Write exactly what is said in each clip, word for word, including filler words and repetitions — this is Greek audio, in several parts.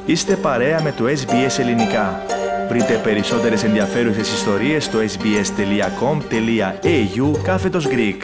Είστε παρέα με το ες μπι ες Ελληνικά. Βρείτε περισσότερες ενδιαφέρουσες ιστορίες στο sbs.com.au κάθετος Greek.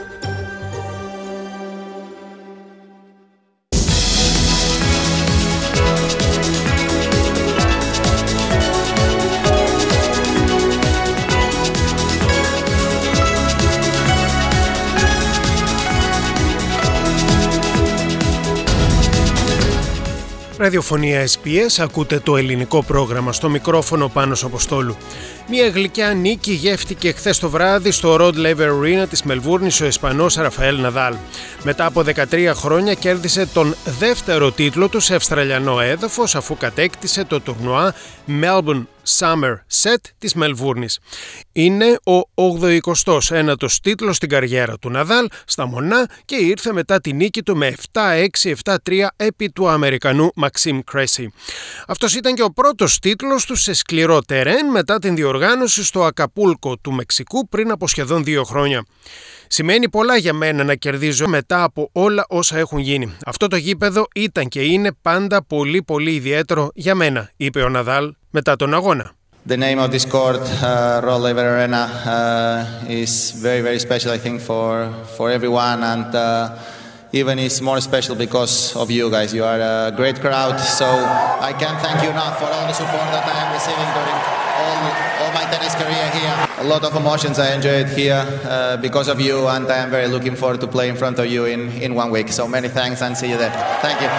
Ραδιοφωνία ες μπι ες, ακούτε το ελληνικό πρόγραμμα, στο μικρόφωνο Πάνος Αποστόλου. Μια γλυκιά νίκη γεύτηκε χθες το βράδυ στο Rod Laver Arena της Μελβούρνης ο Ισπανός Ραφαέλ Ναδάλ. Μετά από δεκατρία χρόνια κέρδισε τον δεύτερο τίτλο του σε αυστραλιανό έδαφος, αφού κατέκτησε το τουρνουά Melbourne Summer Set της Μελβούρνης. Είναι ο ογδοηκοστός ένατος τίτλος στην καριέρα του Ναδάλ στα μονά και ήρθε μετά τη νίκη του με επτά έξι επτά τρία επί του Αμερικανού Maxime Cressy. Αυτός ήταν και ο πρώτος τίτλος του σε σκληρό τερέν μετά την διοργάνωση στο Ακαπούλκο του Μεξικού πριν από σχεδόν δύο χρόνια. Σημαίνει πολλά για μένα να κερδίζω μετά από όλα όσα έχουν γίνει. Αυτό το γήπεδο ήταν και είναι πάντα πολύ πολύ ιδιαίτερο για μένα, είπε ο Ναδάλ μετά τον αγώνα. The name of this court, uh, Rod Laver Arena, uh, is very very special, I think, for for everyone, and uh, even it's more special because of you guys. You are a great crowd, so I can't thank you enough for all the support that I am receiving during all all my tennis career here. A lot of emotions I enjoyed here uh, because of you, and I am very looking forward to play in front of you in in one week. So many thanks and see you there. Thank you.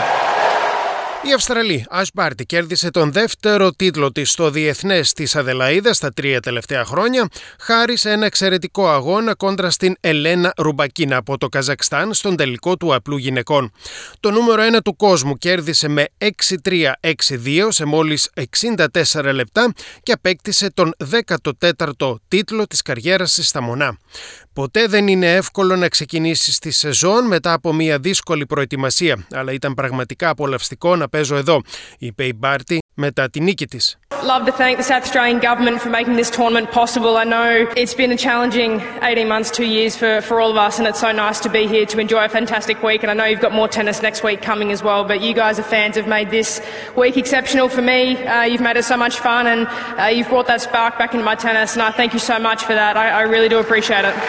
Η Αυστραλή Ash Barty κέρδισε τον δεύτερο τίτλο της στο Διεθνές της Αδελαΐδας τα τρία τελευταία χρόνια, χάρη σε ένα εξαιρετικό αγώνα κόντρα στην Ελένα Ρουμπακίνα από το Καζακστάν στον τελικό του απλού γυναικών. Το νούμερο ένα του κόσμου κέρδισε με έξι τρία έξι δύο σε μόλις εξήντα τέσσερα λεπτά και απέκτησε τον δέκατο τέταρτο τίτλο της καριέρας της στα μονά. Ποτέ δεν είναι εύκολο να ξεκινήσεις τη σεζόν μετά από μια δύσκολη προετοιμασία, αλλά ήταν πραγματικά απολαυστικό να παίζω εδώ, είπε η Barty μετά τη νίκη της. Love to thank the South Australian government for making this tournament possible. I know it's been a challenging eighteen months, two years for, for all of us, and it's so nice to be here to enjoy a fantastic week. And I know you've got more tennis next week coming as well, but you guys are fans, have made this week exceptional for me. Uh, you've made it so much fun, and uh, you've brought that spark back into my tennis, and I thank you so much for that. I, I really do appreciate it.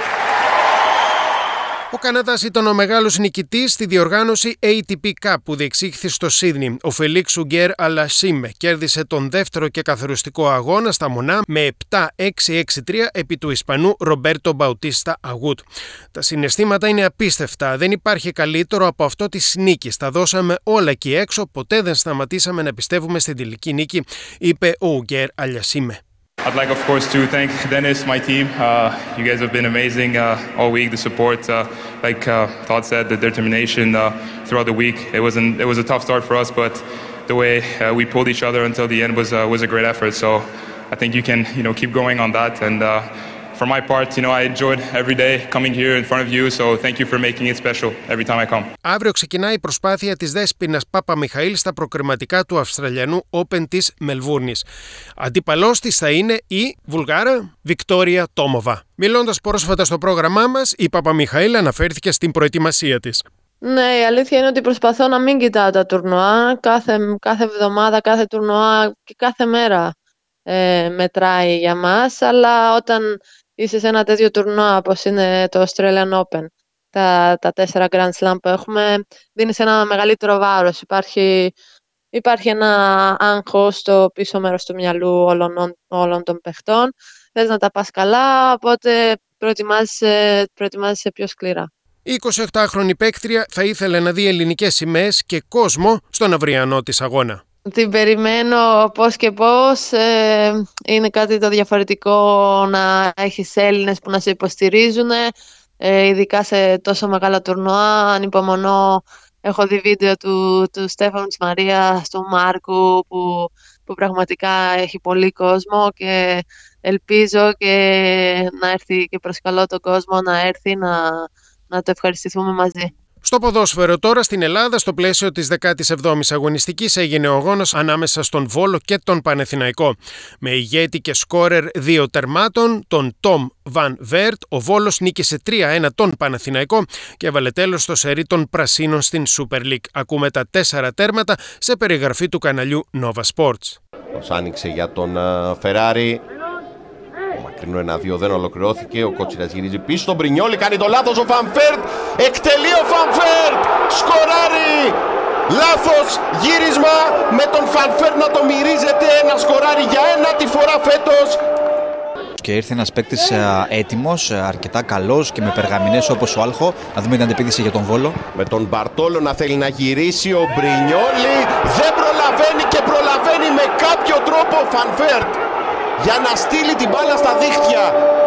Ο Καναδάς ήταν ο μεγάλος νικητής στη διοργάνωση έι τι πι Cup που διεξήχθη στο Σίδνεϊ. Ο Φελίξ Ουγκέρ Αλασίμε κέρδισε τον δεύτερο και καθοριστικό αγώνα στα μονά με επτά έξι έξι τρία επί του Ισπανού Ρομπέρτο Μπαουτίστα Αγούτ. Τα συναισθήματα είναι απίστευτα. Δεν υπάρχει καλύτερο από αυτό της νίκης. Τα δώσαμε όλα εκεί έξω. Ποτέ δεν σταματήσαμε να πιστεύουμε στην τελική νίκη, είπε ο Ουγκέρ Αλασίμε. I'd like, of course, to thank Dennis, my team. Uh, you guys have been amazing uh, all week. The support, uh, like uh, Todd said, the determination uh, throughout the week. It wasn't. It was a tough start for us, but the way uh, we pulled each other until the end was uh, was a great effort. So I think you can, you know, keep going on that. And uh, for my part, you know, I enjoyed every day coming here in front of you. So thank you for making it special every time I come. Αύριο ξεκινάει η προσπάθεια της Δέσποινας Παπαμιχαήλ στα προκριματικά του Αυστραλιανού Open της Μελβούρνης. Αντίπαλός της θα είναι η Βουλγάρα Βικτόρια Τόμοβα. Μιλώντας πρόσφατα στο πρόγραμμά μας, η Παπαμιχαήλ αναφέρθηκε στην προετοιμασία της. Ναι, η αλήθεια είναι ότι προσπαθώ να μην κοιτάω τα τουρνουά. Κάθε, κάθε εβδομάδα, κάθε τουρνουά και κάθε μέρα ε, μετράει για μας. Αλλά όταν είσαι σε ένα τέτοιο τουρνουά όπως είναι το Australian Open, τα, τα τέσσερα Grand Slam που έχουμε, δίνεις ένα μεγαλύτερο βάρος. Υπάρχει, υπάρχει ένα άγχος στο πίσω μέρος του μυαλού όλων, όλων των παιχτών. Θες να τα πας καλά, οπότε προετοιμάζεσαι, προετοιμάζεσαι πιο σκληρά. Η εικοσιοκτάχρονη παίκτρια θα ήθελε να δει ελληνικές σημαίες και κόσμο στον αυριανό της αγώνα. Την περιμένω πώς και πώς. Ε, είναι κάτι το διαφορετικό να έχεις Έλληνες που να σε υποστηρίζουν, ε, ειδικά σε τόσο μεγάλα τουρνουά. Ανυπομονώ. Έχω δει βίντεο του, του Στέφανου της Μαρίας, του Μάρκου, που, που πραγματικά έχει πολύ κόσμο και ελπίζω και να έρθει και προσκαλώ τον κόσμο να έρθει να, να το ευχαριστηθούμε μαζί. Στο ποδόσφαιρο τώρα στην Ελλάδα, στο πλαίσιο της δεκάτη εβδόμης αγωνιστικής, έγινε ο αγώνας ανάμεσα στον Βόλο και τον Παναθηναϊκό. Με ηγέτη και σκόρερ δύο τερμάτων, τον Τόμ Βαν Βέρτ, ο Βόλος νίκησε τρία ένα τον Παναθηναϊκό και έβαλε τέλος στο σερί των Πρασίνων στην Super League. Ακούμε τα τέσσερα τέρματα σε περιγραφή του καναλιού Nova Sports. Ως άνοιξε για τον Φεράρι. Το μακρινό ένα δύο δεν ολοκληρώθηκε. Ο Κότσιρας γυρίζει πίσω στον Μπρινιόλι. Κάνει το λάθος ο Φανφέρτ. Εκτελεί ο Φανφέρτ. Σκοράρει. Λάθος γύρισμα με τον Φανφέρτ να το μυρίζεται. Ένα σκοράρει για ένατη φορά φέτος. Και ήρθε ένας παίκτης έτοιμος, αρκετά καλός και με περγαμηνές όπως ο Άλχο. Να δούμε την αντεπίδηση για τον Βόλο. Με τον Μπαρτόλο να θέλει να γυρίσει ο Μπρινιόλι. Δεν προλαβαίνει και προλαβαίνει με κάποιο τρόπο ο Φανφέρτ για να στείλει την μπάλα στα δίχτυα.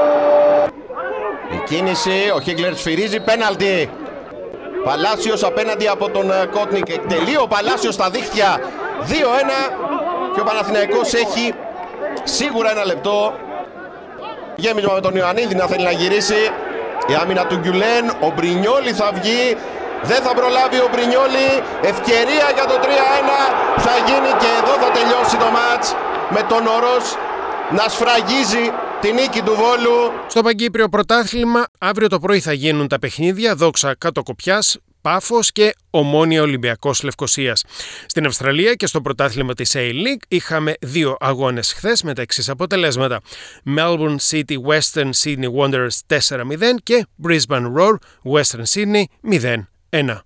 Η κίνηση, ο Χίγκλερ σφυρίζει, πέναλτι. Παλάσιος απέναντι από τον Κότνικ. Εκτελεί ο Παλάσιος στα δίχτυα. δύο ένα και ο Παναθηναϊκός έχει σίγουρα ένα λεπτό. Γέμισμα με τον Ιωαννίδη να θέλει να γυρίσει. Η άμυνα του Γκιουλέν, ο Μπρινιόλι θα βγει. Δεν θα προλάβει ο Μπρινιόλι. Ευκαιρία για το τρία ένα. Θα γίνει και εδώ θα τελειώσει το μάτς με τον Όρος να σφραγίζει τη νίκη του Βόλου. Στο Παγκύπριο Πρωτάθλημα αύριο το πρωί θα γίνουν τα παιχνίδια Δόξα Κατοκοπιάς, Πάφος και Ομόνοια Ολυμπιακός Λευκοσίας. Στην Αυστραλία και στο πρωτάθλημα της A-League είχαμε δύο αγώνες χθες με τα εξής αποτελέσματα. Melbourne City Western Sydney Wanderers τέσσερα μηδέν και Brisbane Roar Western Sydney μηδέν ένα.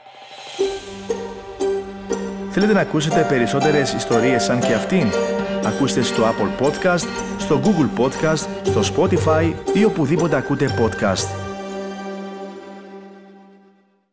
Θέλετε να ακούσετε περισσότερες ιστορίες σαν και αυτήν? Ακούστε στο Apple Podcast, στο Google Podcast, στο Spotify ή οπουδήποτε ακούτε podcast.